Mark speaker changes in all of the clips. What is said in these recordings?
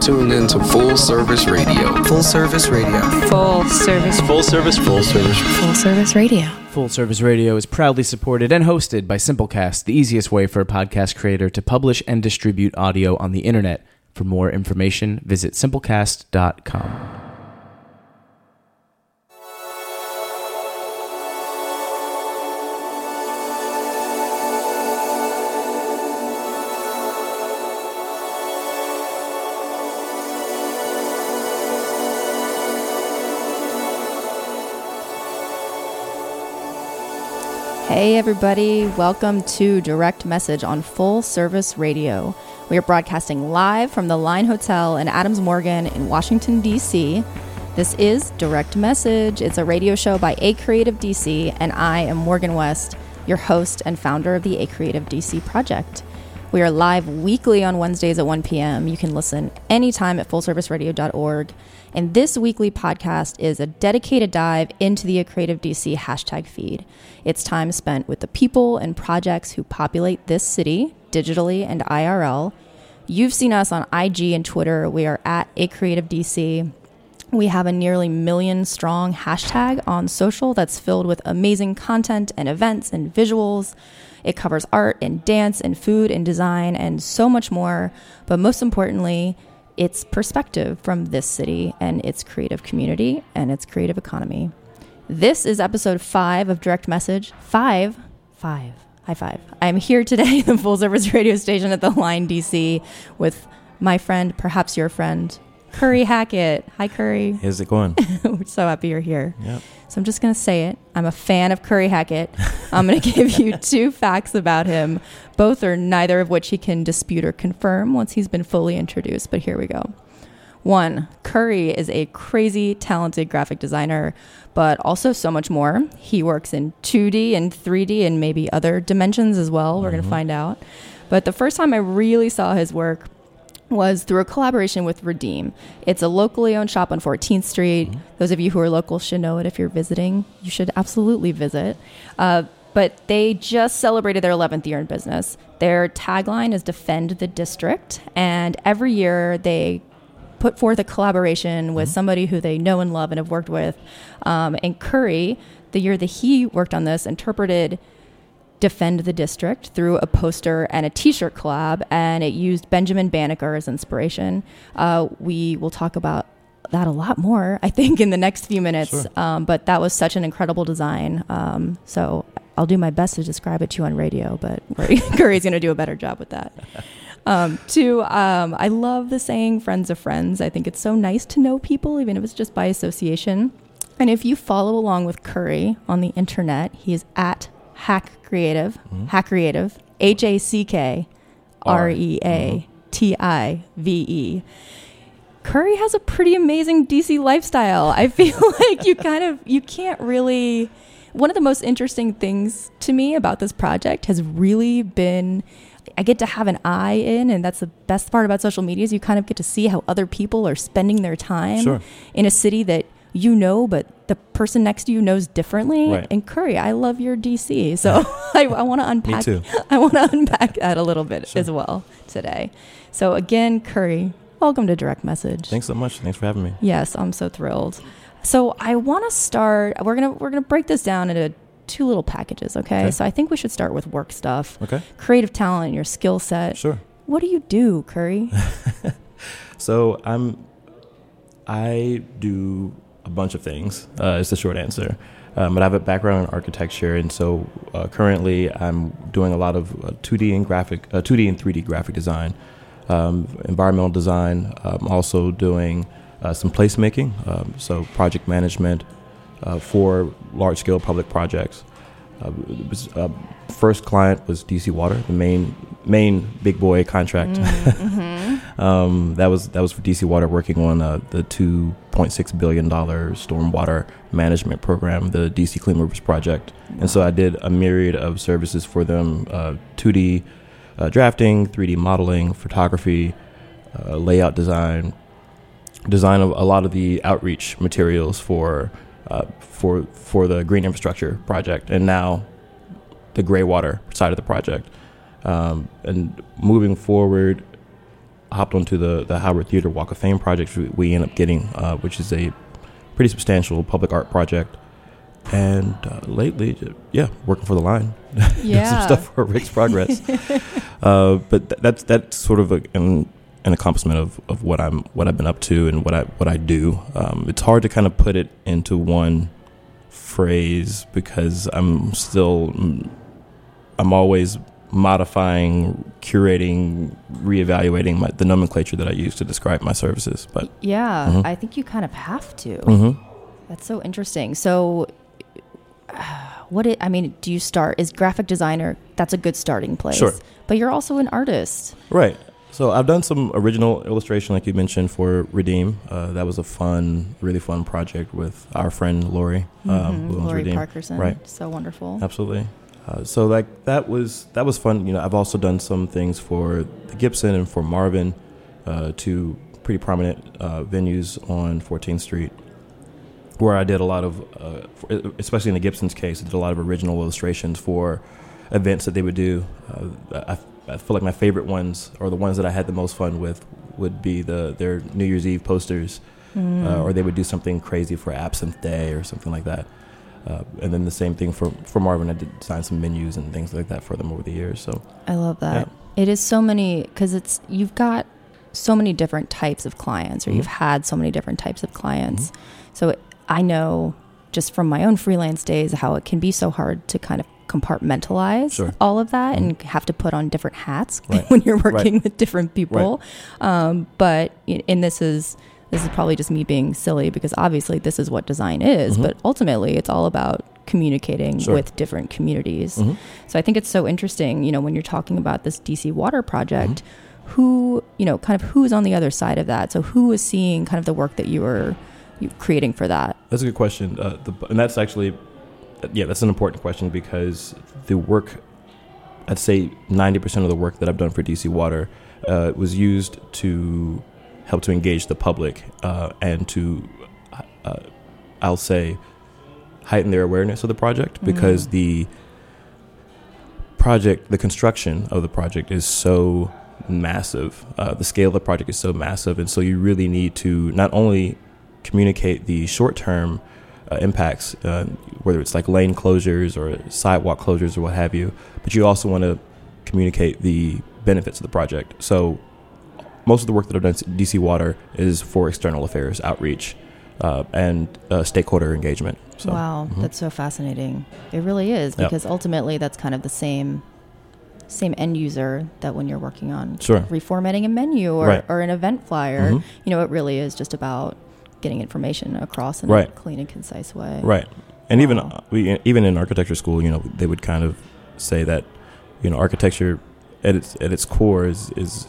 Speaker 1: tuned into Full Service Radio.
Speaker 2: Full Service Radio.
Speaker 3: Full Service.
Speaker 1: Full Service. Full Service.
Speaker 3: Full Service Radio.
Speaker 4: Full Service Radio is proudly supported and hosted by Simplecast, the easiest way for a podcast creator to publish and distribute audio on the internet. For more information, visit simplecast.com.
Speaker 5: Hey everybody, welcome to Direct Message on Full Service Radio. We are broadcasting live from the Line Hotel in Adams Morgan in Washington, D.C. This is Direct Message. It's a radio show by A Creative DC, and I am Morgan West, your host and founder of the A Creative DC project. We are live weekly on Wednesdays at 1 p.m. You can listen anytime at fullserviceradio.org. And this weekly podcast is a dedicated dive into the A Creative DC hashtag feed. It's time spent with the people and projects who populate this city, digitally and IRL. You've seen us on IG and Twitter. We are at A Creative DC. We have a nearly 1 million strong hashtag on social that's filled with amazing content and events and visuals. It covers art and dance and food and design and so much more. But most importantly, it's perspective from this city and its creative community and its creative economy. This is episode 5 of Direct Message. Five. High five. I'm here today at the Full Service radio station at the Line DC with my friend, perhaps your friend, Curry Hackett. Hi, Curry.
Speaker 6: How's it going?
Speaker 5: We're so happy you're here.
Speaker 6: Yep.
Speaker 5: So I'm just going to say it. I'm a fan of Curry Hackett. I'm going to give you 2 facts about him, both or neither of which he can dispute or confirm once he's been fully introduced. But here we go. 1, Curry is a crazy talented graphic designer, but also so much more. He works in 2D and 3D and maybe other dimensions as well. We're going to find out. But the first time I really saw his work was through a collaboration with Redeem. It's a locally owned shop on 14th Street. Those of you who are local should know it. If you're visiting, you should absolutely visit. But they just celebrated their 11th year in business. Their tagline is Defend the District. And every year they put forth a collaboration with somebody who they know and love and have worked with. And Curry, the year that he worked on this, interpreted Defend the District through a poster and a t-shirt collab, and it used Benjamin Banneker as inspiration. We will talk about that a lot more, I think, in the next few minutes. Sure. But that was such an incredible design. So I'll do my best to describe it to you on radio, but Curry's going to do a better job with that. 2, I love the saying friends of friends. I think it's so nice to know people, even if it's just by association. And if you follow along with Curry on the internet, he is at Hack Creative, Hackreative, HACKREATIVE. Curry has a pretty amazing DC lifestyle. I feel like you can't really. One of the most interesting things to me about this project has really been, I get to have an eye in, and that's the best part about social media, is you kind of get to see how other people are spending their time in a city that you know, but the person next to you knows differently. Right. And Curry, I love your DC. So I want to unpack.
Speaker 6: Me too.
Speaker 5: I want to unpack that a little bit as well today. So again, Curry, welcome to Direct Message.
Speaker 6: Thanks so much. Thanks for having me.
Speaker 5: Yes, I'm so thrilled. So I want to start. We're gonna break this down into 2 little packages. Okay. So I think we should start with work stuff. Okay. Creative talent, your skill set. Sure. What do you do, Curry?
Speaker 6: So I do a bunch of things, is the short answer. But I have a background in architecture, and so currently I'm doing a lot of 2D and 3D graphic design, environmental design. I'm also doing some placemaking, so project management for large-scale public projects. First client was DC Water, the main big boy contract. That was for DC Water, working on the $2.6 billion stormwater management program, the DC Clean Rivers project. And so I did a myriad of services for them: 2D drafting, 3D modeling, photography, layout design of a lot of the outreach materials for the green infrastructure project, and now the gray water side of the project. And moving forward, hopped onto the Howard Theater Walk of Fame project we ended up getting, which is a pretty substantial public art project. And lately, working for the line, doing some stuff for Rick's Progress. But that's sort of an accomplishment of what I've been up to and what I do. It's hard to kind of put it into one phrase because I'm always modifying, curating, reevaluating the nomenclature that I use to describe my services. But
Speaker 5: I think you kind of have to. That's so interesting. So. Do you start as graphic designer? That's a good starting place.
Speaker 6: Sure.
Speaker 5: But you're also an artist.
Speaker 6: Right. So I've done some original illustration, like you mentioned, for Redeem. That was a really fun project with our friend Lori.
Speaker 5: Lori
Speaker 6: Redeem.
Speaker 5: Parkerson.
Speaker 6: Right.
Speaker 5: So wonderful.
Speaker 6: Absolutely. So like that was fun. I've also done some things for the Gibson and for Marvin, two pretty prominent venues on 14th Street. Where I did a lot of, especially in the Gibson's case, I did a lot of original illustrations for events that they would do. I feel like my favorite ones, or the ones that I had the most fun with, would be their New Year's Eve posters, or they would do something crazy for Absinthe Day or something like that. And then the same thing for Marvin. I did design some menus and things like that for them over the years. So
Speaker 5: I love that. Yeah. It is so many, because you've got so many different types of clients, or you've had so many different types of clients. So I know just from my own freelance days how it can be so hard to kind of compartmentalize all of that and have to put on different hats when you're working with different people. But this is probably just me being silly, because obviously this is what design is, but ultimately it's all about communicating with different communities. So I think it's so interesting, when you're talking about this DC Water project, who, who's on the other side of that? So who is seeing kind of the work that you're creating for that?
Speaker 6: That's a good question. And that's actually, that's an important question, because the work, I'd say 90% of the work that I've done for DC Water was used to help to engage the public and to, I'll say, heighten their awareness of the project, because the construction of the project is so massive. The scale of the project is so massive. And so you really need to not only communicate the short-term impacts, whether it's like lane closures or sidewalk closures or what have you, but you also want to communicate the benefits of the project. So most of the work that I've done at DC Water is for external affairs, outreach, and stakeholder engagement. So,
Speaker 5: wow, that's so fascinating. It really is, because ultimately that's kind of the same end user that when you're working on reformatting a menu or an event flyer, it really is just about getting information across in a clean and concise way. Right.
Speaker 6: And even in architecture school, they would kind of say that, architecture at its core is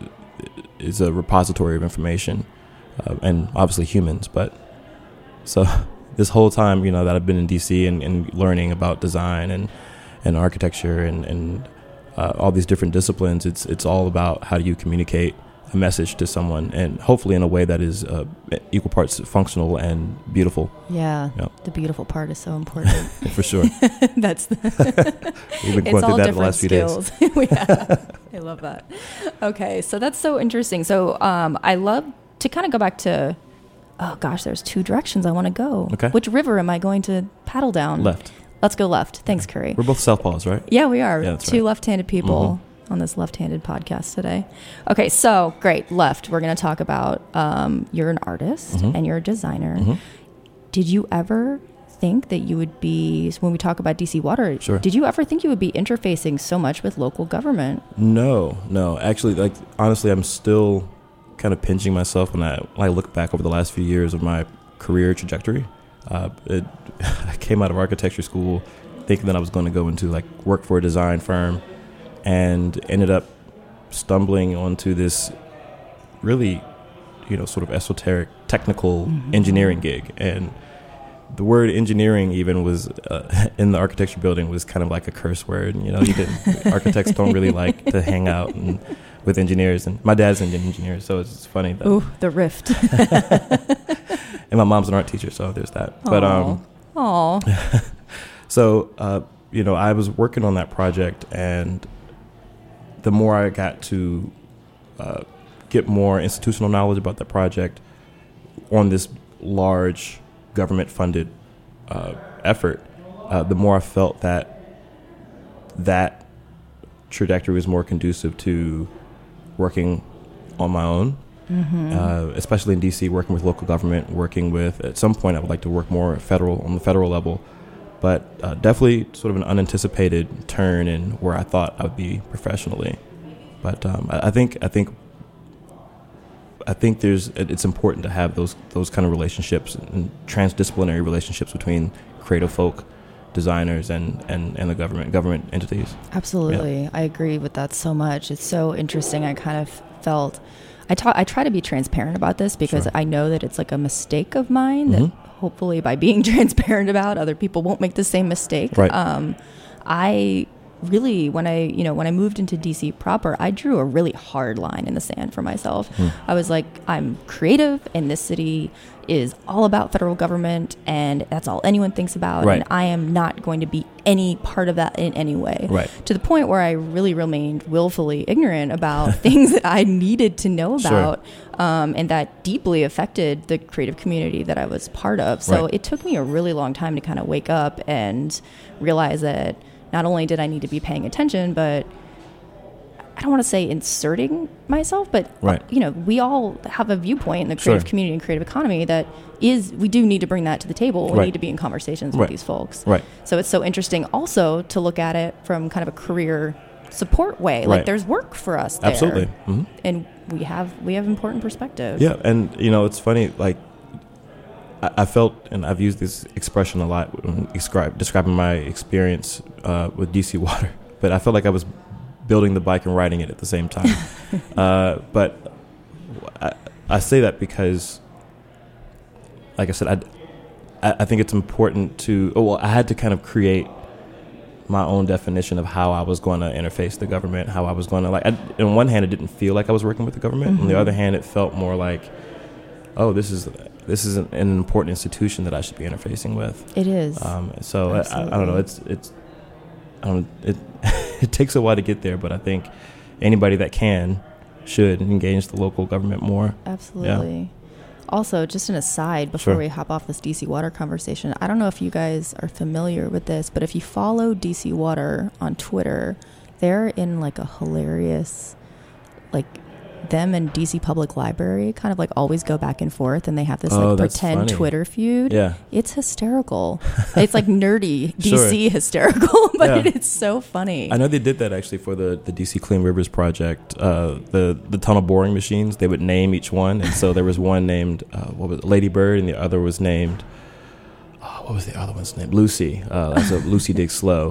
Speaker 6: a repository of information, and obviously humans. But so this whole time, that I've been in DC and learning about design and architecture and all these different disciplines, it's all about how do you communicate a message to someone, and hopefully in a way that is equal parts functional and beautiful.
Speaker 5: The beautiful part is so important.
Speaker 6: For sure.
Speaker 5: That's
Speaker 6: we've been going through that the last few days.
Speaker 5: I love that. Okay, so that's so interesting. So I love to kind of go back to, there's two directions I want to go.
Speaker 6: Okay.
Speaker 5: Which river am I going to paddle down?
Speaker 6: Left.
Speaker 5: Let's go left. Thanks, Curry.
Speaker 6: We're both southpaws, right?
Speaker 5: Yeah, we are.
Speaker 6: Yeah, that's
Speaker 5: two
Speaker 6: right.
Speaker 5: left-handed people on this left-handed podcast today. Okay, so great. Left. We're going to talk about you're an artist and you're a designer. Did you ever think that you would be, when we talk about DC Water, did you ever think you would be interfacing so much with local government?
Speaker 6: No. Actually, honestly, I'm still kind of pinching myself when I look back over the last few years of my career trajectory. I came out of architecture school thinking that I was going to go into work for a design firm, and ended up stumbling onto this really, sort of esoteric technical engineering gig. And the word engineering even was in the architecture building was kind of like a curse word. Architects don't really like to hang out with engineers, and my dad's an engineer, so it's funny.
Speaker 5: Ooh, the rift.
Speaker 6: And my mom's an art teacher, so there's that. But so I was working on that project, and the more I got to get more institutional knowledge about the project on this large government-funded effort, the more I felt that trajectory was more conducive to working on my own, especially in DC, working with local government, working with, at some point I would like to work more on the federal level, but definitely sort of an unanticipated turn in where I thought I would be professionally. But I think it's important to have those kind of relationships and transdisciplinary relationships between creative folk, designers, and the government entities.
Speaker 5: Absolutely. Yeah. I agree with that so much. It's so interesting. I kind of felt, I try to be transparent about this because I know that it's like a mistake of mine that hopefully by being transparent about, other people won't make the same mistake.
Speaker 6: Right.
Speaker 5: I really, when I moved into DC proper, I drew a really hard line in the sand for myself. I was like, I'm creative and this city is all about federal government and that's all anyone thinks about.
Speaker 6: Right.
Speaker 5: And I am not going to be any part of that in any way.
Speaker 6: Right.
Speaker 5: To the point where I really remained willfully ignorant about things that I needed to know about. And that deeply affected the creative community that I was part of. So it took me a really long time to kind of wake up and realize that not only did I need to be paying attention, but I don't want to say inserting myself, but we all have a viewpoint in the creative community and creative economy that we do need to bring that to the table. We need to be in conversations with these folks. Right. So it's so interesting also to look at it from kind of a career support way. Like there's work for us there.
Speaker 6: Absolutely.
Speaker 5: And we have important perspective.
Speaker 6: Yeah. And it's funny, like I felt, and I've used this expression a lot when describing my experience with DC Water, but I felt like I was building the bike and riding it at the same time. But I say that because, like I said, I think it's important I had to kind of create my own definition of how I was going to interface the government, how I was going to, on one hand, it didn't feel like I was working with the government. On the other hand, it felt more like, oh, this is an important institution that I should be interfacing with.
Speaker 5: It is.
Speaker 6: So I don't know. It takes a while to get there, but I think anybody that should engage the local government more.
Speaker 5: Absolutely. Yeah. Also, just an aside before we hop off this DC Water conversation, I don't know if you guys are familiar with this, but if you follow DC Water on Twitter, they're in like a hilarious, them and DC Public Library kind of always go back and forth, and they have this pretend funny Twitter feud. Yeah. It's hysterical. It's nerdy DC hysterical, but it's so funny.
Speaker 6: I know they did that actually for the DC Clean Rivers project. The tunnel boring machines, they would name each one, and so there was one named Lady Bird, and the other was named what was the other one's name? Lucy. That's Lucy Diggs Slow,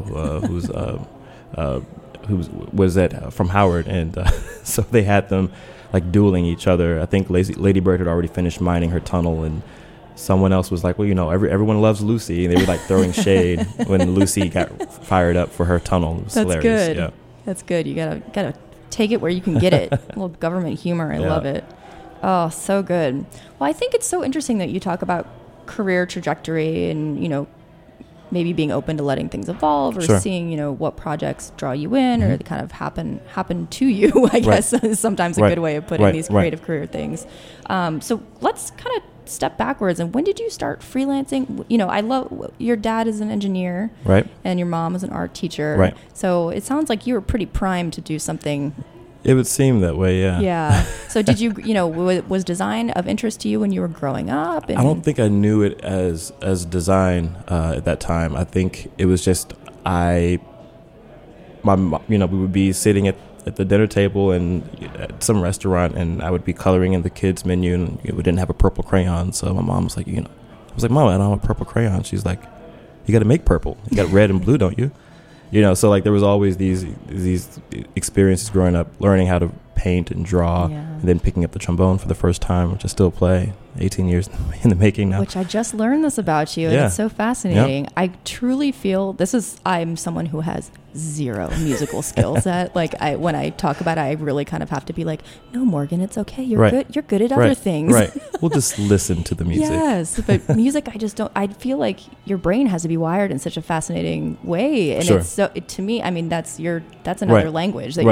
Speaker 6: who was from Howard, and so they had them dueling each other. I think Lady Bird had already finished mining her tunnel, and someone else was like, well, everyone loves Lucy, and they were throwing shade when Lucy got fired up for her tunnel. It was hilarious.
Speaker 5: Good.
Speaker 6: Yeah.
Speaker 5: That's good. You gotta take it where you can get it. A little government humor. I love it. Oh, so good. Well, I think it's so interesting that you talk about career trajectory and maybe being open to letting things evolve or seeing, what projects draw you in or kind of happen to you, I guess is sometimes a good way of putting these creative career things. So let's kind of step backwards. And when did you start freelancing? I love your dad is an engineer, right? And your mom is an art teacher, right? So it sounds like you were pretty primed to do something.
Speaker 6: It would seem that way, yeah.
Speaker 5: Yeah. So did you, was design of interest to you when you were growing up?
Speaker 6: I don't think I knew it as design at that time. I think it was just we would be sitting at the dinner table and at some restaurant, and I would be coloring in the kids' menu, and we didn't have a purple crayon. So my mom was like, I was like, Mom, I don't have a purple crayon. She's like, you got to make purple. You got red and blue, don't you? So there was always these experiences growing up, learning how to paint and draw, and then picking up the trombone for the first time, which I still play 18 years in the making now.
Speaker 5: Which I just learned this about you, and it's so fascinating. Yep. I truly feel I'm someone who has zero musical skill set. When I talk about it, I really kind of have to be like, no, Morgan, it's okay. You're good. You're good at other things. Right.
Speaker 6: We'll just listen to the music.
Speaker 5: Yes, but music, I just don't. I feel like your brain has to be wired in such a fascinating way, and it's so to me. I mean, that's another language that you're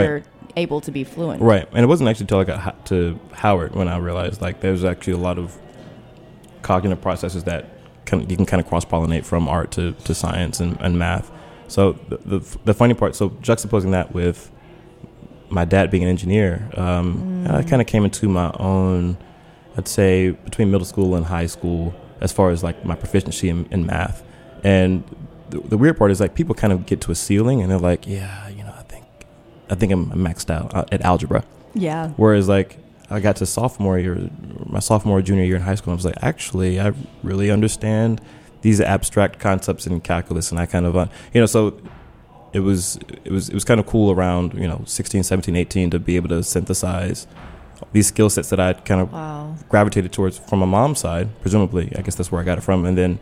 Speaker 5: able to be fluent.
Speaker 6: Right. And it wasn't actually until I got to Howard when I realized like there's actually a lot of cognitive processes that you can kind of cross-pollinate from art to science and math. So the funny part, so juxtaposing that with my dad being an engineer, I kind of came into my own, I'd say, between middle school and high school as far as like my proficiency in math. And the weird part is like people kind of get to a ceiling and they're like, yeah, you know, I think I'm maxed out at algebra.
Speaker 5: Yeah.
Speaker 6: Whereas like I got to my sophomore, junior year in high school, I was like, actually, I really understand these abstract concepts in calculus. And I kind of, so it was kind of cool around, 16, 17, 18 to be able to synthesize these skill sets that I kind of gravitated towards from my mom's side, presumably. I guess that's where I got it from. And then,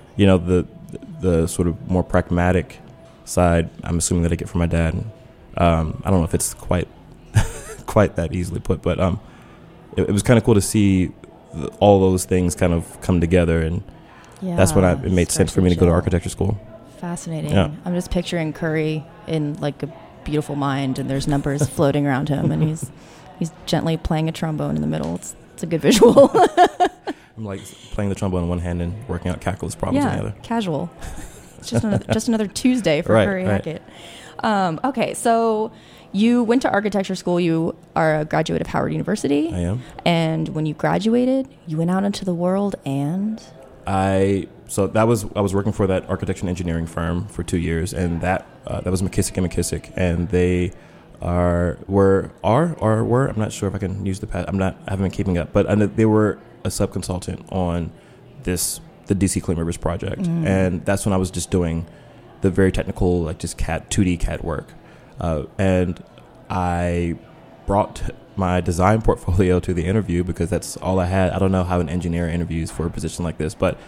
Speaker 6: the sort of more pragmatic side, I'm assuming that I get from my dad. And, I don't know if it's quite that easily put, but it was kind of cool to see all those things kind of come together, and that's when it made sense for me to go to architecture school.
Speaker 5: Fascinating.
Speaker 6: Yeah.
Speaker 5: I'm just picturing Curry in like a beautiful mind, and there's numbers floating around him, and he's gently playing a trombone in the middle. It's a good visual.
Speaker 6: I'm like playing the trombone in one hand and working out calculus problems in the other.
Speaker 5: Casual. It's just another Tuesday for Curry Hackett. Okay, so you went to architecture school. You are a graduate of Howard University.
Speaker 6: I am.
Speaker 5: And when you graduated, you went out into the world and...
Speaker 6: I was working for that architecture and engineering firm for 2 years, and that was McKissick & McKissick, and they were I'm not sure if I can use I haven't been keeping up, but they were a subconsultant on the DC Clean Rivers project, and that's when I was just doing the very technical, like just 2D CAD work, and I brought my design portfolio to the interview because that's all I had. I don't know how an engineer interviews for a position like this, but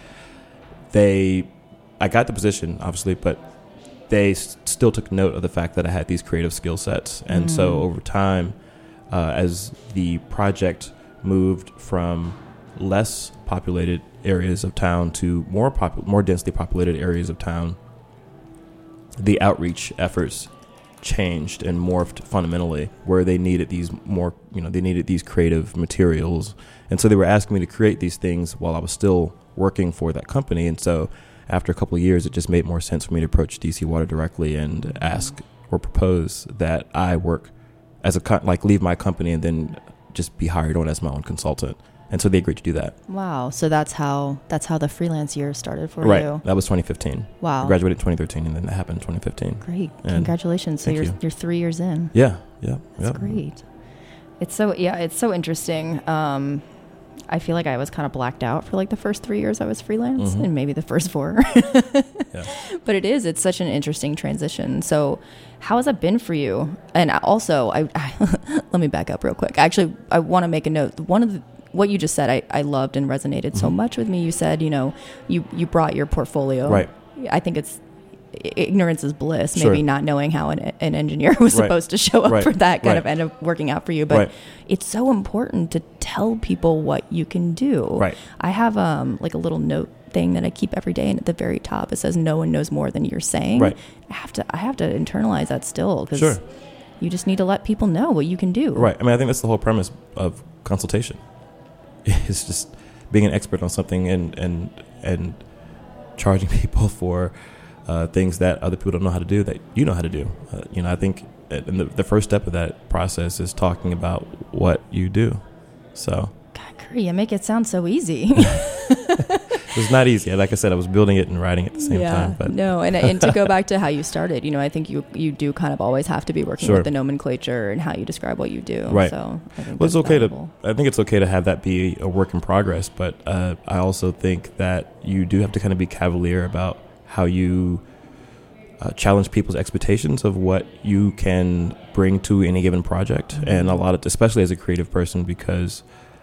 Speaker 6: I got the position, obviously, but they still took note of the fact that I had these creative skill sets. And so over time, as the project moved from less populated areas of town to more densely populated areas of town, the outreach efforts changed and morphed fundamentally, where they needed these creative materials. And so they were asking me to create these things while I was still working for that company. And so after a couple of years, it just made more sense for me to approach DC Water directly and ask or propose that I work as leave my company and then just be hired on as my own consultant. And so they agreed to do that.
Speaker 5: Wow. So that's how the freelance year started for you.
Speaker 6: Right. That was 2015.
Speaker 5: Wow.
Speaker 6: I graduated in 2013, and then that happened in 2015.
Speaker 5: Great.
Speaker 6: And
Speaker 5: congratulations. So you're 3 years in.
Speaker 6: Yeah.
Speaker 5: That's great. It's so interesting. I feel like I was kind of blacked out for like the first 3 years I was freelance, and maybe the first 4. But it's such an interesting transition. So how has that been for you? And also, I let me back up real quick. Actually, I want to make a note. What you just said, I loved and resonated so much with me. You said, you brought your portfolio.
Speaker 6: Right.
Speaker 5: I think it's ignorance is bliss,
Speaker 6: Sure.
Speaker 5: Maybe not knowing how an engineer was supposed to show up for that kind of end up working out for you. But it's so important to tell people what you can do.
Speaker 6: Right.
Speaker 5: I have like a little note thing that I keep every day, and at the very top it says, no one knows more than you're saying.
Speaker 6: Right.
Speaker 5: I have to internalize that still, because you just need to let people know what you can do.
Speaker 6: Right. I mean, I think that's the whole premise of consultation. It's just being an expert on something and charging people for things that other people don't know how to do that you know how to do. I think the first step of that process is talking about what you do. So,
Speaker 5: God, Curry, you make it sound so easy.
Speaker 6: It's not easy. Like I said, I was building it and writing at the same time. But
Speaker 5: no, and to go back to how you started, I think you do kind of always have to be working with the nomenclature and how you describe what you do.
Speaker 6: Right.
Speaker 5: So I think
Speaker 6: it's okay I think it's okay to have that be a work in progress, but I also think that you do have to kind of be cavalier about how you challenge people's expectations of what you can bring to any given project, and especially as a creative person, because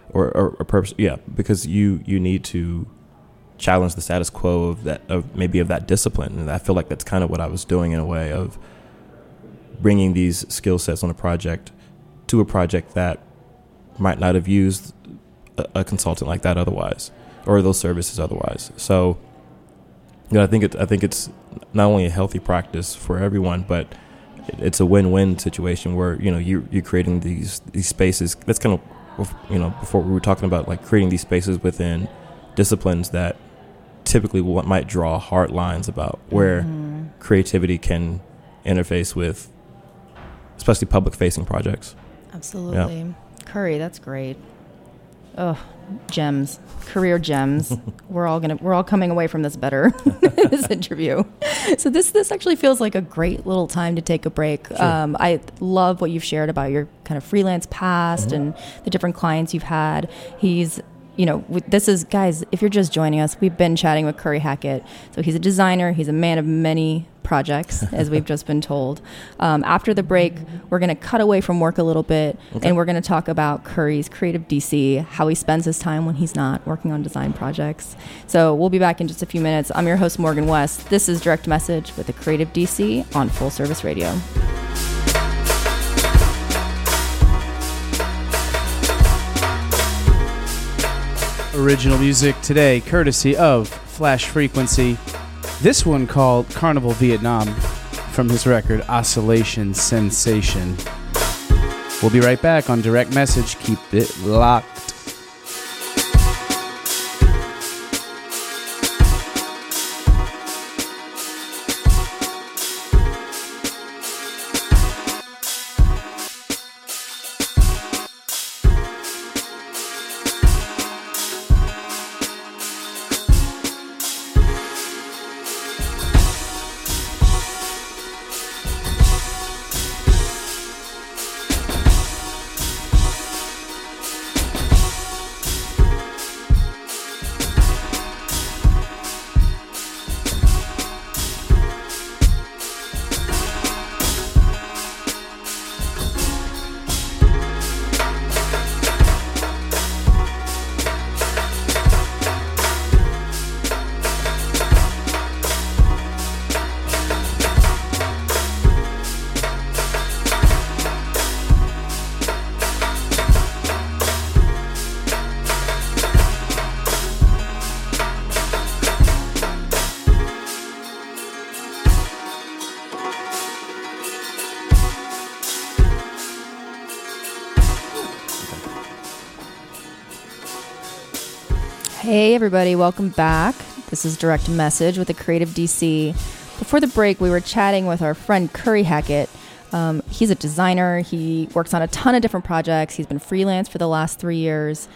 Speaker 6: because you need to challenge the status quo of that discipline. And I feel like that's kind of what I was doing, in a way of bringing these skill sets on a project to a project that might not have used a consultant like that otherwise, or those services otherwise. So, I think it's not only a healthy practice for everyone, but it's a win-win situation where you're creating these spaces. That's kind of before we were talking about like creating these spaces within disciplines that typically what might draw hard lines about where creativity can interface with, especially public-facing projects.
Speaker 5: Absolutely.
Speaker 6: Yeah.
Speaker 5: Curry, that's great. Oh, gems, career gems. We're all coming away from this better, this interview. So this actually feels like a great little time to take a break.
Speaker 6: Sure.
Speaker 5: I love what you've shared about your kind of freelance past and the different clients you've had. This is, guys, if you're just joining us, we've been chatting with Curry Hackett. So he's a designer. He's a man of many projects, as we've just been told. After the break, we're going to cut away from work a little bit, and we're going to talk about Curry's Creative DC, how he spends his time when he's not working on design projects. So we'll be back in just a few minutes. I'm your host, Morgan West. This is Direct Message with the Creative DC on Full Service Radio.
Speaker 4: Original music today, courtesy of Flash Frequency. This one called Carnival Vietnam from his record Oscillation Sensation. We'll be right back on Direct Message. Keep it locked.
Speaker 5: Hey everybody, welcome back. This is Direct Message with the Creative DC. Before the break, we were chatting with our friend Curry Hackett. He's a designer. He works on a ton of different projects. He's been freelance for the last 3 years.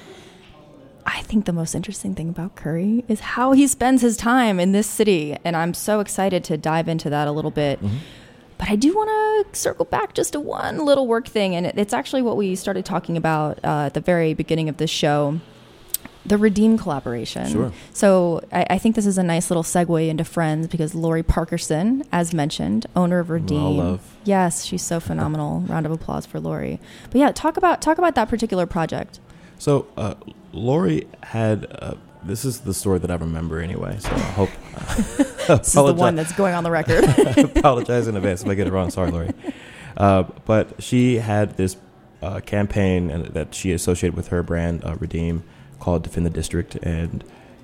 Speaker 5: I think the most interesting thing about Curry is how he spends his time in this city, and I'm so excited to dive into that a little bit. But I do want to circle back just to one little work thing, and it's actually what we started talking about at the very beginning of this show. The Redeem collaboration.
Speaker 6: Sure.
Speaker 5: So I think this is a nice little segue into Friends because Lori Parkerson, as mentioned, owner of Redeem.
Speaker 6: All love.
Speaker 5: Yes, she's so phenomenal. Round of applause for Lori. But yeah, talk about that particular project.
Speaker 6: So Lori had, this is the story that I remember anyway, so I hope.
Speaker 5: This is the one that's going on the record.
Speaker 6: I apologize in advance if I get it wrong. Sorry, Lori. But she had this campaign that she associated with her brand, Redeem, called Defend the District, and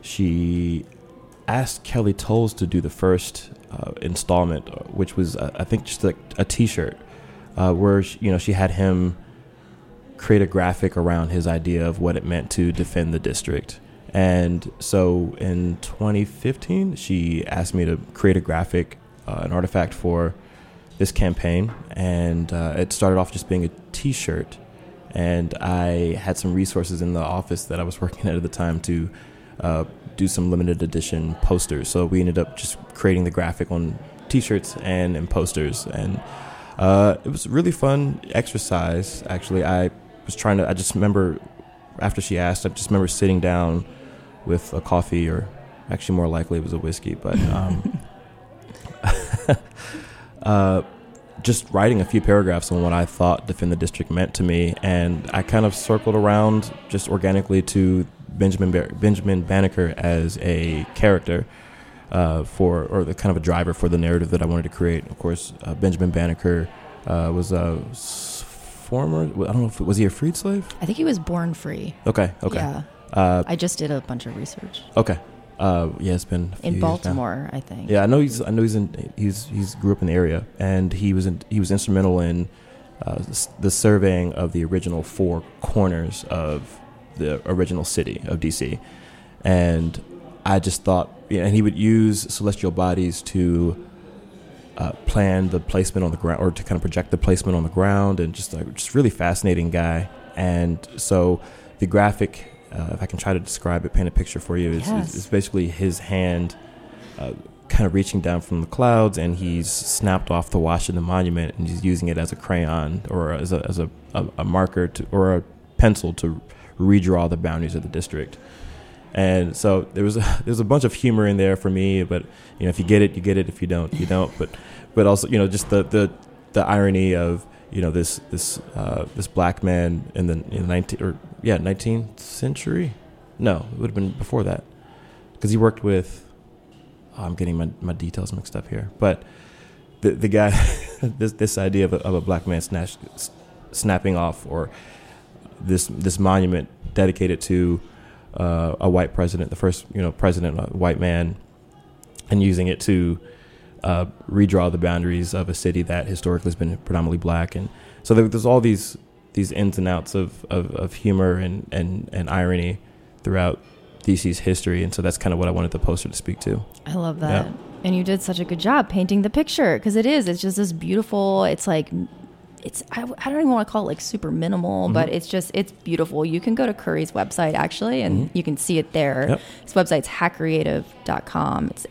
Speaker 6: she asked Kelly Tolles to do the first installment, which was I think just like a T-shirt, where she had him create a graphic around his idea of what it meant to defend the district. And so in 2015, she asked me to create a graphic, an artifact for this campaign, and it started off just being a T-shirt. And I had some resources in the office that I was working at the time to do some limited edition posters. So we ended up just creating the graphic on T-shirts and in posters. And it was a really fun exercise, actually. I just remember after she asked, I just remember sitting down with a coffee, or actually more likely it was a whiskey, but just writing a few paragraphs on what I thought Defend the District meant to me, and I kind of circled around just organically to Benjamin Banneker as a character or the kind of a driver for the narrative that I wanted to create. Of course, Benjamin Banneker was a former, I don't know if was he a freed slave?
Speaker 5: I think he was born free.
Speaker 6: Okay.
Speaker 5: Yeah. I just did a bunch of research.
Speaker 6: Okay. It's been a few
Speaker 5: in
Speaker 6: years
Speaker 5: Baltimore,
Speaker 6: now.
Speaker 5: I think.
Speaker 6: Yeah, I know he's grew up in the area, and he was instrumental in the surveying of the original 4 corners of the original city of DC. And I just thought, and he would use celestial bodies to plan the placement on the ground, or to kind of project the placement on the ground, and just really fascinating guy. And so the graphic, if I can try to describe it, paint a picture for you, is basically his hand kind of reaching down from the clouds, and he's snapped off the Washington Monument, and he's using it as a crayon or as a marker or a pencil to redraw the boundaries of the district. And so there's a bunch of humor in there for me, but if you get it, you get it. If you don't, you don't. But also just the irony of this black man in the 19th century. No, it would have been before that, because he worked with. I'm getting my details mixed up here, but the guy, this idea of a black man snapping off, or this monument dedicated to a white president, the first president, a white man, and using it to redraw the boundaries of a city that historically has been predominantly black. And so there's all these ins and outs of humor and irony throughout DC's history, and so that's kind of what I wanted the poster to speak to.
Speaker 5: I love that.
Speaker 6: Yeah.
Speaker 5: And you did such a good job painting the picture, because it's just this beautiful, I don't even want to call it like super minimal, but it's beautiful. You can go to Curry's website actually, and you can see it there.
Speaker 6: Yep.
Speaker 5: His website's hackcreative.com. It's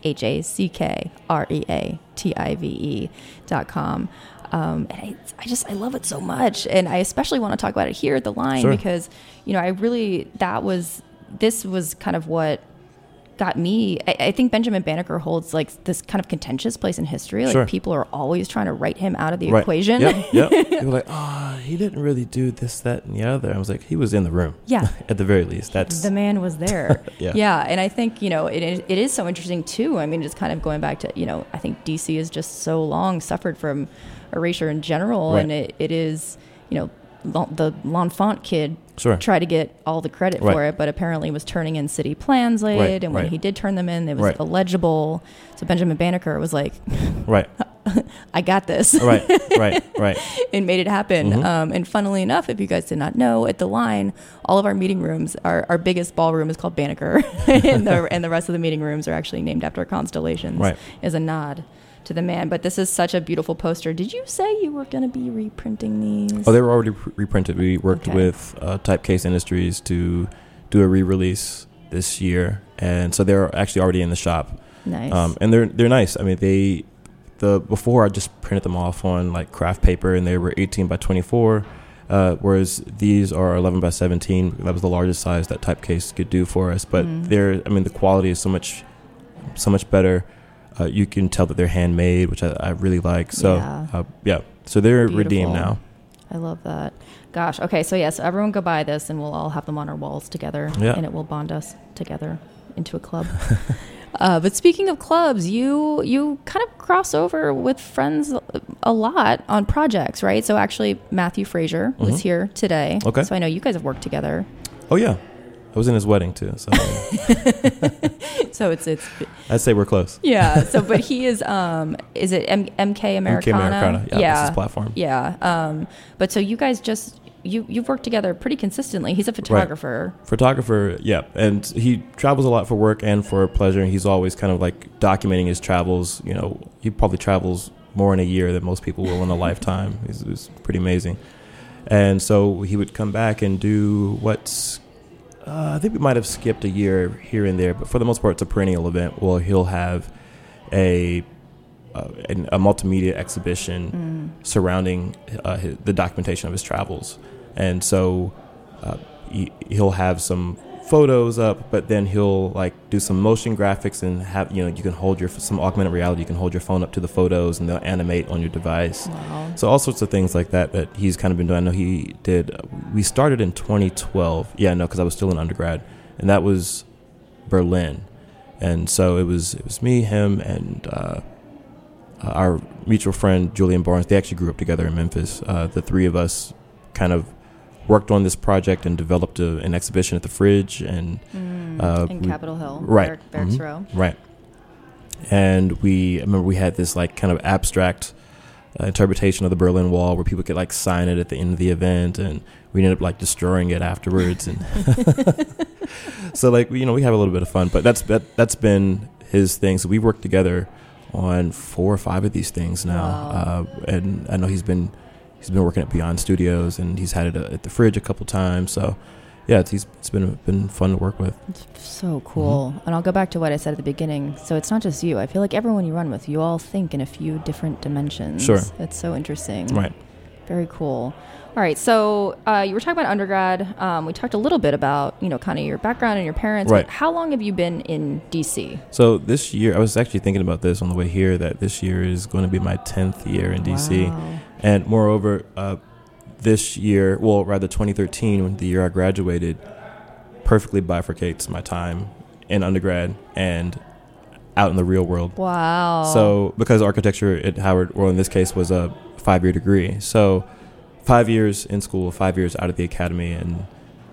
Speaker 5: HACKREATIVE.com. And I love it so much. And I especially want to talk about it here at the Line,
Speaker 6: Sure.
Speaker 5: because, this was kind of what got me. I think Benjamin Banneker holds like this kind of contentious place in history. Like,
Speaker 6: Sure.
Speaker 5: people are always trying to write him out of the
Speaker 6: Right.
Speaker 5: equation.
Speaker 6: Yep. People are like, he didn't really do this, that, and the other. I was like, he was in the room.
Speaker 5: Yeah.
Speaker 6: At the very least.
Speaker 5: The man was there.
Speaker 6: Yeah.
Speaker 5: And I think, it is so interesting too. I mean, just kind of going back to, I think DC has just so long suffered from erasure in general.
Speaker 6: Right.
Speaker 5: And it is, the L'Enfant kid
Speaker 6: Sure.
Speaker 5: tried to get all the credit
Speaker 6: Right.
Speaker 5: for it, but apparently was turning in city plans late.
Speaker 6: Right,
Speaker 5: And when
Speaker 6: right.
Speaker 5: he did turn them in, it was
Speaker 6: Right.
Speaker 5: illegible. So Benjamin Banneker was like,
Speaker 6: Right.
Speaker 5: I got this.
Speaker 6: Right.
Speaker 5: And made it happen.
Speaker 6: Mm-hmm.
Speaker 5: And funnily enough, if you guys did not know, at the Line, all of our meeting rooms, our biggest ballroom is called Banneker, and the rest of the meeting rooms are actually named after constellations,
Speaker 6: Right.
Speaker 5: as a nod to the man. But this is such a beautiful poster. Did you say you were going to be reprinting these?
Speaker 6: Oh, they were already reprinted. We worked
Speaker 5: Okay.
Speaker 6: with Typecase Industries to do a re-release this year, and so they're actually already in the shop.
Speaker 5: Nice.
Speaker 6: And they're nice. I mean, before I just printed them off on like craft paper, and they were 18 by 24, whereas these are 11 by 17. That was the largest size that Typecase could do for us. But the quality is so much better. You can tell that they're handmade, which I really like. So so they're
Speaker 5: Beautiful.
Speaker 6: redeemed now.
Speaker 5: I love that. Gosh. Okay. So yes, everyone go buy this, and we'll all have them on our walls together,
Speaker 6: Yeah.
Speaker 5: and it will bond us together into a club. But speaking of clubs, you kind of cross over with friends a lot on projects, right? So actually, Matthew Frazier was here today.
Speaker 6: Okay.
Speaker 5: So I know you guys have worked together.
Speaker 6: Oh yeah, I was in his wedding too. So
Speaker 5: So it's
Speaker 6: I'd say we're close.
Speaker 5: yeah. So but he is it MK Americana?
Speaker 6: MK Americana. Yeah, that's his platform.
Speaker 5: Yeah. But so you guys you've worked together pretty consistently. He's a photographer.
Speaker 6: Photographer, yeah. And he travels a lot for work and for pleasure. And he's always kind of like documenting his travels. He probably travels more in a year than most people will in a lifetime. It's pretty amazing. And so he would come back and do I think we might have skipped a year here and there, but for the most part, it's a perennial event. Well, he'll have a multimedia exhibition surrounding the documentation of his travels. And so he'll have some photos up, but then he'll like do some motion graphics and have, you can hold some augmented reality. You can hold your phone up to the photos and they'll animate on your device.
Speaker 5: Wow.
Speaker 6: So all sorts of things like that he's kind of been doing. I know he did. We started in 2012. Yeah, no, because I was still in undergrad, and that was Berlin. And so it was me, him, and our mutual friend Julian Barnes. They actually grew up together in Memphis. The three of us kind of worked on this project and developed an exhibition at the Fridge and
Speaker 5: in Capitol Hill,
Speaker 6: right,
Speaker 5: Barracks Row,
Speaker 6: right. And I remember we had this like kind of abstract interpretation of the Berlin Wall where people could like sign it at the end of the event, and we ended up like destroying it afterwards. And so like we have a little bit of fun, but that's been his thing. So we worked together on 4 or 5 of these things now.
Speaker 5: Wow.
Speaker 6: And I know he's been working at Beyond Studios, and he's had it at the Fridge a couple times. So yeah, it's been fun to work with.
Speaker 5: It's so cool. And I'll go back to what I said at the beginning. So it's not just you. I feel like everyone you run with, you all think in a few different dimensions.
Speaker 6: Sure.
Speaker 5: It's so interesting.
Speaker 6: Right.
Speaker 5: Very cool. All right. So you were talking about undergrad. We talked a little bit about, kind of your background and your parents.
Speaker 6: Right.
Speaker 5: How long have you been in D.C.?
Speaker 6: So this year, I was actually thinking about this on the way here, that this year is going to be my 10th year in D.C.
Speaker 5: Wow.
Speaker 6: And moreover, this year, well, rather 2013, when the year I graduated, perfectly bifurcates my time in undergrad and out in the real world.
Speaker 5: Wow.
Speaker 6: So because architecture at Howard, well, in this case, was a 5-year degree. So 5 years in school, 5 years out of the academy, and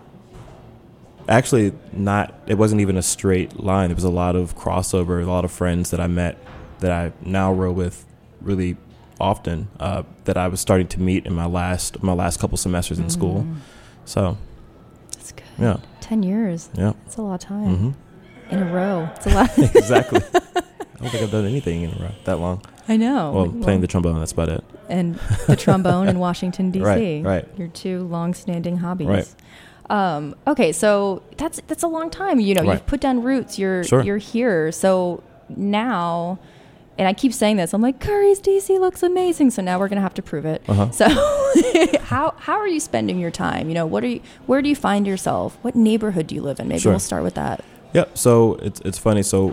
Speaker 6: actually it wasn't even a straight line. There was a lot of crossover, a lot of friends that I met that I now row with really often, that I was starting to meet in my last couple semesters in school. So
Speaker 5: that's good.
Speaker 6: Yeah.
Speaker 5: 10 years.
Speaker 6: Yeah.
Speaker 5: That's a lot of time. In a row. It's a lot.
Speaker 6: Exactly. I don't think I've done anything in a row that long.
Speaker 5: I know.
Speaker 6: Well, playing the trombone, that's about it.
Speaker 5: And the trombone in Washington, D.C.
Speaker 6: Right.
Speaker 5: Your 2 long-standing hobbies.
Speaker 6: Right.
Speaker 5: Okay, so that's a long time.
Speaker 6: Right.
Speaker 5: You've put down roots. You're here. So now, and I keep saying this, I'm like, Curry's D.C. looks amazing. So now we're gonna have to prove it. So how are you spending your time? Where do you find yourself? What neighborhood do you live in? Maybe we'll start with that.
Speaker 6: Yeah. So it's funny. So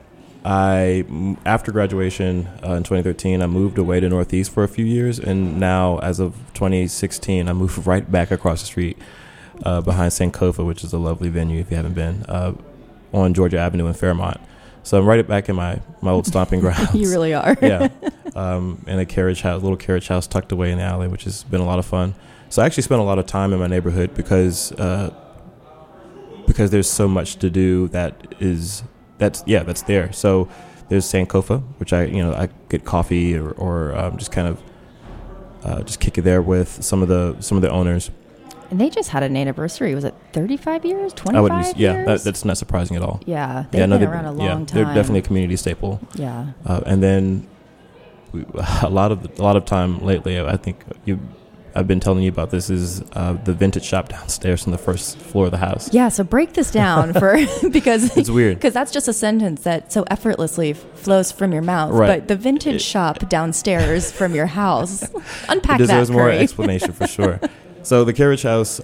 Speaker 6: after graduation in 2013, I moved away to Northeast for a few years, and now as of 2016, I moved right back across the street behind Sankofa, which is a lovely venue if you haven't been, on Georgia Avenue in Fairmont. So I'm right back in my old stomping grounds.
Speaker 5: You really are.
Speaker 6: Yeah. In a little carriage house tucked away in the alley, which has been a lot of fun. So I actually spent a lot of time in my neighborhood because there's so much to do that's there. So there's Sankofa, which I get coffee or just kind of just kick it there with some of the owners.
Speaker 5: And they just had an anniversary. Was it 35 years, 25 years?
Speaker 6: Yeah, that's not surprising at all.
Speaker 5: Yeah, they've been around a long time.
Speaker 6: They're definitely a community staple.
Speaker 5: Yeah.
Speaker 6: And then a lot of time lately, I think I've been telling you about this, is the vintage shop downstairs on the first floor of the house.
Speaker 5: Yeah, so break this down because
Speaker 6: it's weird.
Speaker 5: Because that's just a sentence that so effortlessly flows from your mouth.
Speaker 6: Right.
Speaker 5: But the vintage shop downstairs from your house, unpack that.
Speaker 6: It deserves more
Speaker 5: Curry.
Speaker 6: explanation for sure. So the carriage house,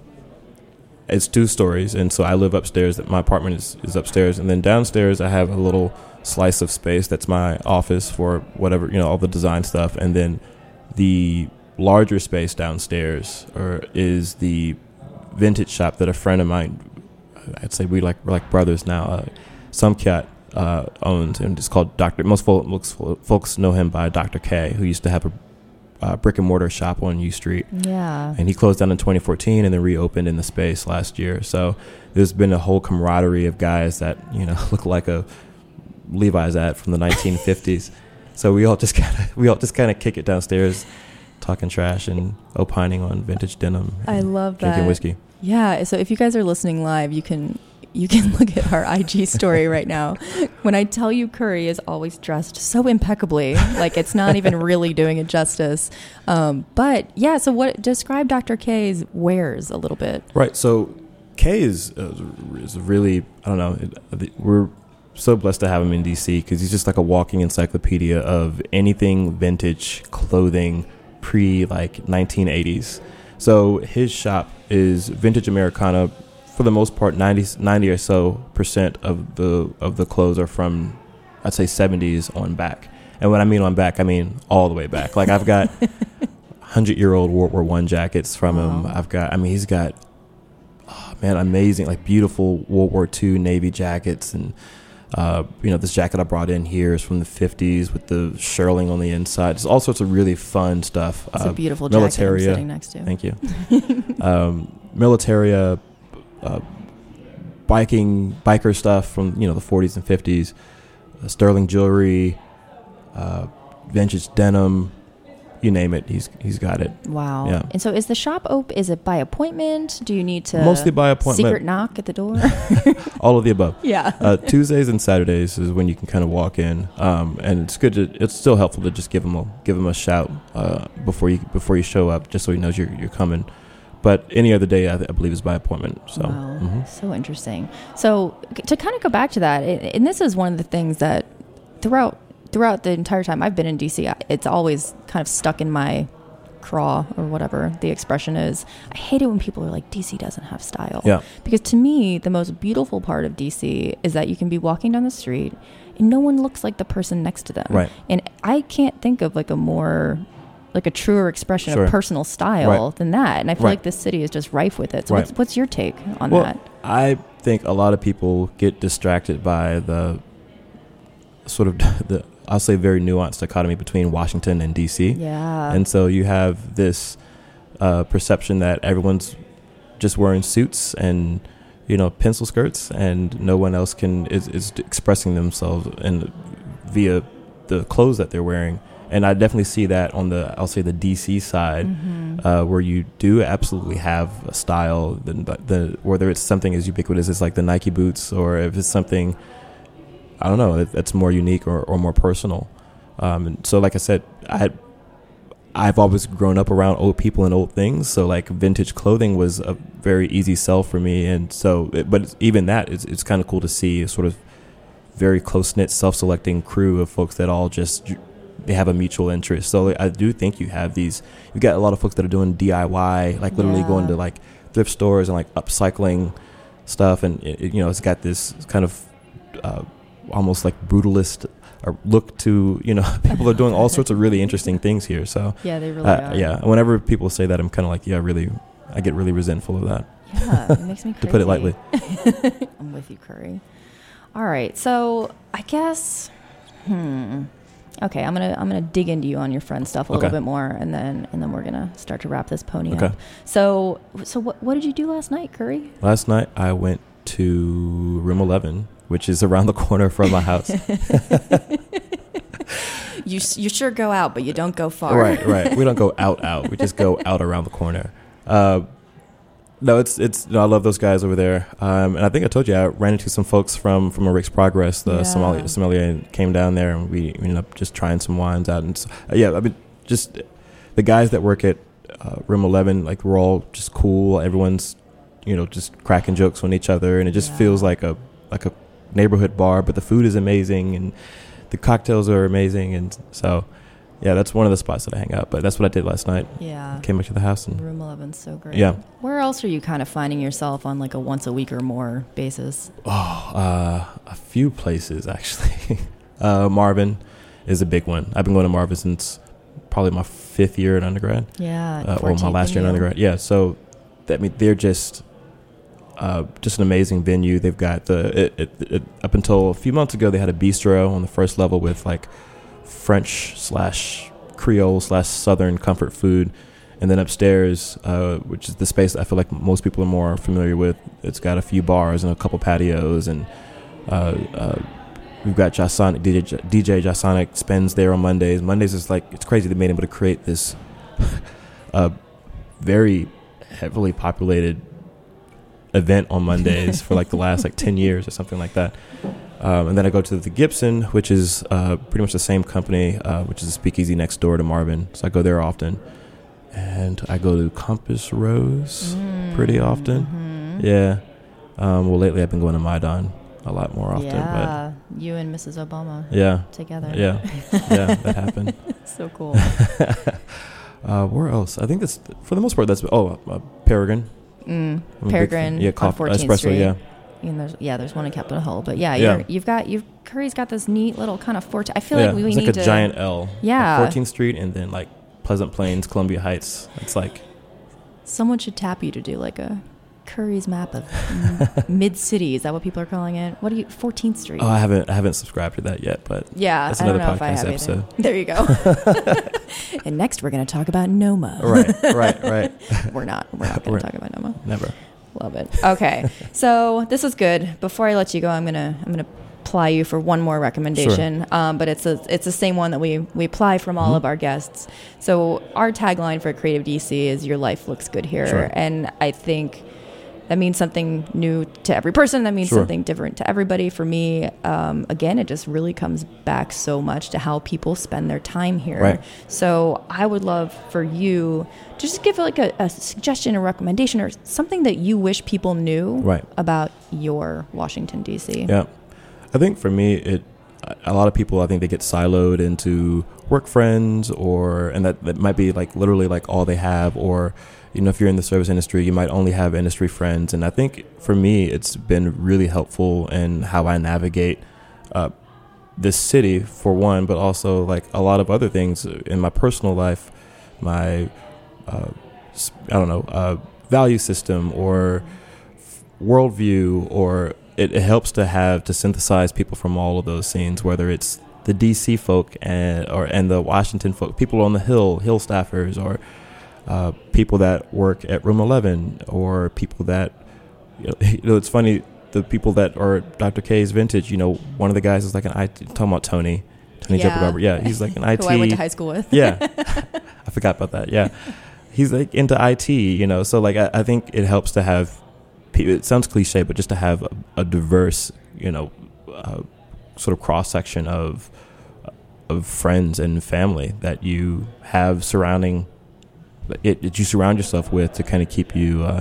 Speaker 6: it's 2 stories, and so I live upstairs. My apartment is upstairs, and then downstairs I have a little slice of space that's my office for whatever, all the design stuff, and then the larger space downstairs is the vintage shop that a friend of mine, I'd say we're like brothers now, Samkyat owns, and it's called Dr. Most folks know him by Dr. K, who used to have a brick and mortar shop on U Street.
Speaker 5: Yeah.
Speaker 6: And he closed down in 2014 and then reopened in the space last year. So there's been a whole camaraderie of guys that, look like a Levi's ad from the 1950s. So we all just kind of kick it downstairs, talking trash and opining on vintage denim.
Speaker 5: I love that.
Speaker 6: Drinking whiskey.
Speaker 5: Yeah. So if you guys are listening live, you can look at our IG story right now. When I tell you Curry is always dressed so impeccably, like it's not even really doing it justice. But yeah, so describe Dr. K's wares a little bit.
Speaker 6: Right. So K is really, I don't know, we're so blessed to have him in DC because he's just like a walking encyclopedia of anything vintage clothing pre 1980s. So his shop is vintage Americana. For the most part, 90 or so % of the clothes are from, I'd say, 70s on back. And when I mean on back, I mean all the way back. Like I've got 100-year-old World War I jackets from him. He's got, amazing, like beautiful World War II Navy jackets and This jacket I brought in here is from the 50s with the shearling on the inside. There's all sorts of really fun stuff.
Speaker 5: It's a beautiful jacket I'm sitting next to.
Speaker 6: Thank you. Militaria, biker stuff from the 40s and 50s, sterling jewelry, vintage denim, you name it, he's got it.
Speaker 5: Wow.
Speaker 6: Yeah.
Speaker 5: And so is the shop open? Is it by appointment? Do you need to
Speaker 6: mostly by appointment?
Speaker 5: Secret knock at the door?
Speaker 6: All of the above.
Speaker 5: Yeah.
Speaker 6: Tuesdays and Saturdays is when you can kind of walk in, and it's still helpful to just give him a shout before you show up, just so he knows you're coming. But any other day, I believe, is by appointment. So,
Speaker 5: wow. So interesting. So to kind of go back to that, and this is one of the things that throughout the entire time I've been in DC, it's always kind of stuck in my craw, or whatever the expression is. I hate it when people are like, DC doesn't have style.
Speaker 6: Yeah. Because
Speaker 5: to me, the most beautiful part of DC is that you can be walking down the street and no one looks like the person next to them.
Speaker 6: Right.
Speaker 5: And I can't think of like a truer expression of personal style than that. And I feel like this city is just rife with it. So what's your take on that?
Speaker 6: I think a lot of people get distracted by the sort of I'll say very nuanced dichotomy between Washington and DC.
Speaker 5: Yeah.
Speaker 6: And so you have this perception that everyone's just wearing suits and pencil skirts, and no one else is expressing themselves via the clothes that they're wearing. And I definitely see that on the DC side, where you do absolutely have a style. Whether it's something as ubiquitous as like the Nike boots, or if it's something, I don't know, that's more unique or more personal. And so, like I said, I've always grown up around old people and old things. So like vintage clothing was a very easy sell for me. And so, but even that, it's kind of cool to see a sort of very close-knit, self-selecting crew of folks that all just, they have a mutual interest. So I do think you've got a lot of folks that are doing DIY, like literally going to like thrift stores and like upcycling stuff. And it's got this kind of almost like brutalist look to, people are doing all sorts of really interesting things here. So
Speaker 5: yeah, they really are.
Speaker 6: Yeah. Whenever people say that, I'm kind of like, I get really resentful of that.
Speaker 5: Yeah, it makes me crazy.
Speaker 6: To put it lightly.
Speaker 5: I'm with you, Curry. All right. So I guess, okay, I'm gonna dig into you on your friend stuff a little bit more, and then we're gonna start to wrap this pony up. So what did you do last night, Curry?
Speaker 6: Last night I went to Room 11, which is around the corner from my house.
Speaker 5: You sure go out, but you don't go far.
Speaker 6: Right. We don't go out. We just go out around the corner. No, it's I love those guys over there. And I think I told you I ran into some folks from a Rick's Progress. The sommelier came down there, and we ended up just trying some wines out. And just the guys that work at Room 11, like we're all just cool. Everyone's just cracking jokes on each other, and it just feels like a neighborhood bar. But the food is amazing, and the cocktails are amazing, and so. Yeah, that's one of the spots that I hang out. But that's what I did last night.
Speaker 5: Yeah.
Speaker 6: Came back to the house. And
Speaker 5: Room 11's so great.
Speaker 6: Yeah.
Speaker 5: Where else are you kind of finding yourself on like a once a week or more basis?
Speaker 6: A few places, actually. Marvin is a big one. I've been going to Marvin since probably my 5th year in undergrad.
Speaker 5: Yeah.
Speaker 6: Or my last year in undergrad. Yeah, so they're just an amazing venue. They've got up until a few months ago, they had a bistro on the first level with like French/Creole/Southern comfort food, and then upstairs, which is the space I feel like most people are more familiar with, it's got a few bars and a couple patios, and we've got DJ Jasonic spins there on Mondays. Mondays is like, it's crazy they made able to create this very heavily populated event on Mondays for like the last 10 years or something like that. And then I go to the Gibson, which is pretty much the same company, which is a speakeasy next door to Marvin. So I go there often. And I go to Compass Rose pretty often. Mm-hmm. Yeah. Well, lately I've been going to Maidon a lot more often.
Speaker 5: Yeah, you and Mrs. Obama together.
Speaker 6: Yeah, that happened.
Speaker 5: So cool.
Speaker 6: Where else? I think that's, for the most part, that's, Peregrine.
Speaker 5: Peregrine,
Speaker 6: on
Speaker 5: 14th
Speaker 6: espresso,
Speaker 5: Street.
Speaker 6: yeah.
Speaker 5: And there's one in Capitol Hill, but Curry's got this neat little kind of forte. I feel like we
Speaker 6: need
Speaker 5: to.
Speaker 6: It's like a giant L.
Speaker 5: Yeah.
Speaker 6: 14th Street and then like Pleasant Plains, Columbia Heights. It's like
Speaker 5: someone should tap you to do like a Curry's map of mid-city? Is that what people are calling it? 14th Street?
Speaker 6: Oh, I haven't subscribed to that yet, but
Speaker 5: yeah,
Speaker 6: that's
Speaker 5: I
Speaker 6: another
Speaker 5: don't know if I
Speaker 6: podcast
Speaker 5: have
Speaker 6: episode.
Speaker 5: Either. There you go. And next we're going to talk about Noma.
Speaker 6: Right.
Speaker 5: We're not going to talk about Noma.
Speaker 6: Never.
Speaker 5: Love it. Okay. So this is good. Before I let you go, I'm gonna ply you for one more recommendation.
Speaker 6: Sure.
Speaker 5: But it's the same one that we apply from all of our guests. So our tagline for Creative DC is "Your life looks good here,"
Speaker 6: Sure.
Speaker 5: and I think that means something new to every person. That means
Speaker 6: Sure.
Speaker 5: something different to everybody. For me, again, it just really comes back so much to how people spend their time here.
Speaker 6: Right.
Speaker 5: So I would love for you to just give like a suggestion, a recommendation, or something that you wish people knew
Speaker 6: Right.
Speaker 5: about your Washington, D.C.
Speaker 6: Yeah. I think for me, a lot of people, I think they get siloed into work friends and that might be like literally like all they have, or, you know, if you're in the service industry, you might only have industry friends. And I think for me, it's been really helpful in how I navigate this city, for one, but also like a lot of other things in my personal life, my, value system or worldview, or it helps to synthesize people from all of those scenes, whether it's the DC folk and the Washington folk, people on the Hill staffers, or people that work at Room 11, or people that, you know, it's funny, the people that are Dr. K's vintage, you know, one of the guys is like an IT, talking about Tony Jepper. Yeah, he's like an IT.
Speaker 5: Who I went to high school with.
Speaker 6: Yeah, I forgot about that. Yeah, he's like into IT, you know, so like I think it helps to have, it sounds cliche, but just to have a diverse, you know, sort of cross section of friends and family that you have surrounding that you surround yourself with to kind of keep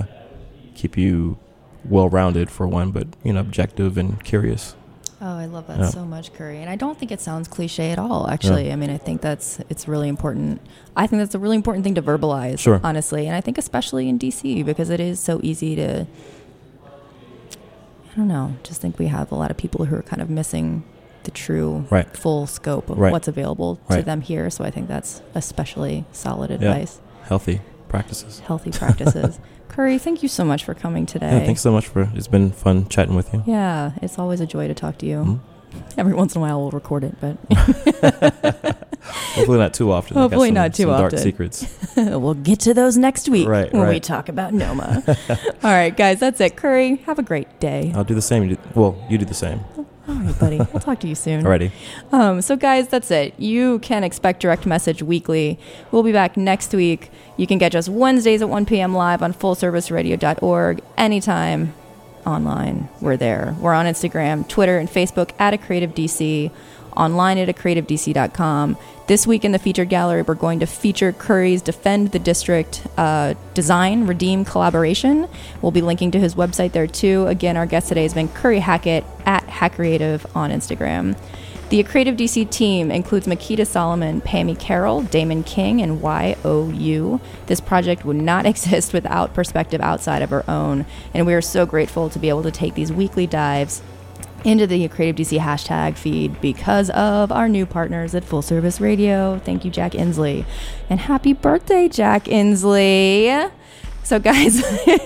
Speaker 6: you well-rounded, for one, but, you know, objective and curious.
Speaker 5: Oh, I love that so much, Curry. And I don't think it sounds cliche at all, actually. Yeah. I mean, I think it's really important. I think that's a really important thing to verbalize,
Speaker 6: sure.
Speaker 5: honestly. And I think especially in DC, because it is so easy to, I don't know, just think we have a lot of people who are kind of missing the true full scope of what's available to them here. So I think that's especially solid advice.
Speaker 6: Healthy practices.
Speaker 5: Curry, thank you so much for coming today.
Speaker 6: Yeah, thanks so much it's been fun chatting with you.
Speaker 5: Yeah, it's always a joy to talk to you. Mm-hmm. Every once in a while we'll record it, but
Speaker 6: hopefully not too often.
Speaker 5: Hopefully not too often.
Speaker 6: Dark secrets.
Speaker 5: We'll get to those next week when we talk about Noma. All right, guys, that's it. Curry, have a great day.
Speaker 6: I'll do the same. You do the same.
Speaker 5: All right, buddy. We'll talk to you soon.
Speaker 6: Alrighty.
Speaker 5: So, guys, that's it. You can expect Direct Message weekly. We'll be back next week. You can catch us Wednesdays at 1 p.m. live on fullserviceradio.org. Anytime online, we're there. We're on Instagram, Twitter, and Facebook at @CreativeDC, online at creativedc.com. This week in the featured gallery, we're going to feature Curry's Defend the District Design Redeem collaboration. We'll be linking to his website there too. Again, our guest today has been Curry Hackett at HackCreative on Instagram. The Creative DC team includes Makita Solomon, Pammy Carroll, Damon King, and YOU. This project would not exist without perspective outside of our own, and we are so grateful to be able to take these weekly dives into the Creative DC hashtag feed because of our new partners at Full Service Radio. Thank you, Jack Inslee. And happy birthday, Jack Inslee. So, guys,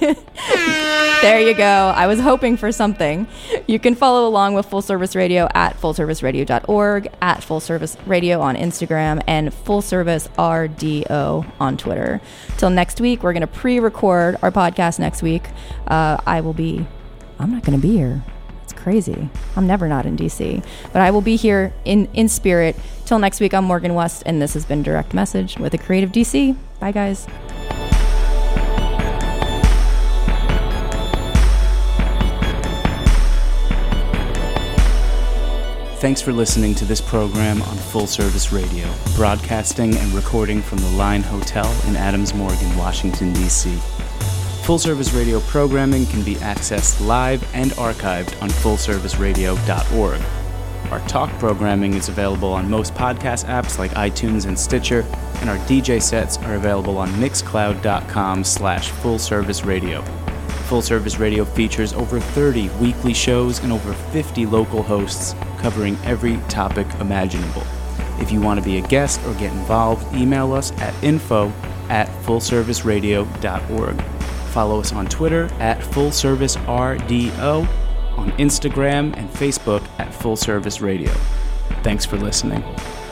Speaker 5: there you go. I was hoping for something. You can follow along with Full Service Radio at fullserviceradio.org, at Full Service Radio on Instagram, and Full Service RDO on Twitter. Till next week, we're going to pre-record our podcast next week. I'm not going to be here. Crazy. I'm never not in DC, but I will be here in spirit. Till next week, I'm Morgan West, and this has been Direct Message with a Creative DC. Bye, guys.
Speaker 4: Thanks for listening to this program on Full Service Radio, broadcasting and recording from the Line Hotel in Adams Morgan, Washington, D.C. Full Service Radio programming can be accessed live and archived on fullserviceradio.org. Our talk programming is available on most podcast apps like iTunes and Stitcher, and our DJ sets are available on mixcloud.com/fullserviceradio. Full Service Radio features over 30 weekly shows and over 50 local hosts covering every topic imaginable. If you want to be a guest or get involved, email us at info@fullserviceradio.org. Follow us on Twitter at FullServiceRDO, on Instagram and Facebook at Full Service Radio. Thanks for listening.